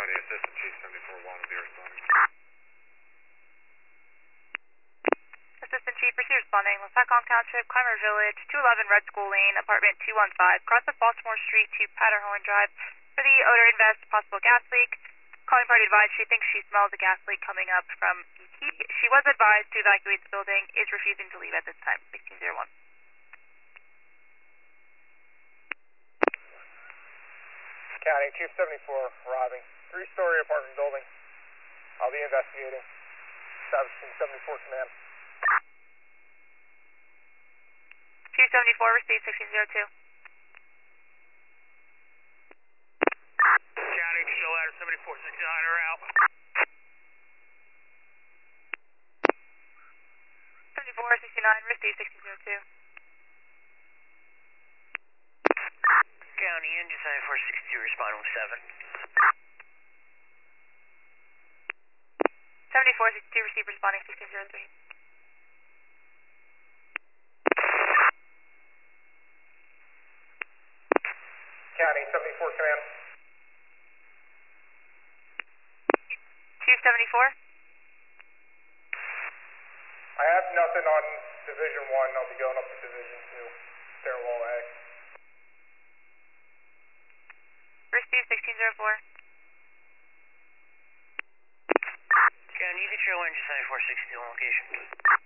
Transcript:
County Assistant Chief 74-1 will be responding. Assistant Chief, proceed responding. Lasacon Township, Clymer Village, 211 Red School Lane, apartment 215, cross of Baltimore Street to Patterhorn Drive for the odor invest, possible gas leak. Calling party advised she thinks she smells a gas leak coming up from ET. She was advised to evacuate the building, is refusing to leave at this time. 1601. County, Chief 74 arriving. 3-story apartment building. I'll be investigating. Establishing 74 command. Chief 74, receive 1602. County, show ladder 7469 are out. 7469, receive 1602. County, engine 7462 responding with 7. 7462, receive responding 1603. County, 74 command. Chief 74? I have nothing on Division 1. I'll be going up to Division 2. Stairwell A. Receive 1604. County, you can show engine 7462 on location.